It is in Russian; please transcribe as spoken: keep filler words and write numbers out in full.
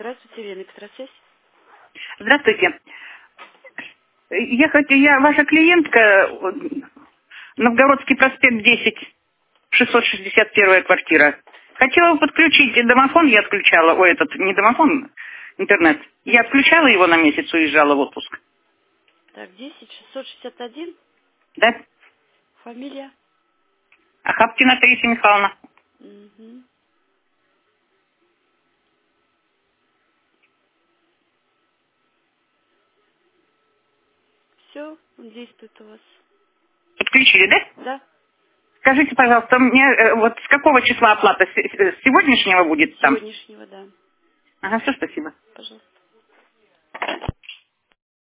Здравствуйте, Елена, экстрасвязь. Здравствуйте. Я, хоть, я ваша клиентка, Новгородский проспект десять, шестьсот шестьдесят первая квартира. Хотела подключить домофон, я отключала, ой, этот, не домофон, интернет. Я отключала его на месяц, уезжала в отпуск. Так, десять шестьсот шестьдесят один. Да? Фамилия? Ахапкина Таисия Михайловна. Угу. Все, он действует у вас. Подключили, да? Да, Скажите, пожалуйста, мне э, вот с какого числа оплата? С, с сегодняшнего будет там? сегодняшнего, да. Ага, все, спасибо. Пожалуйста.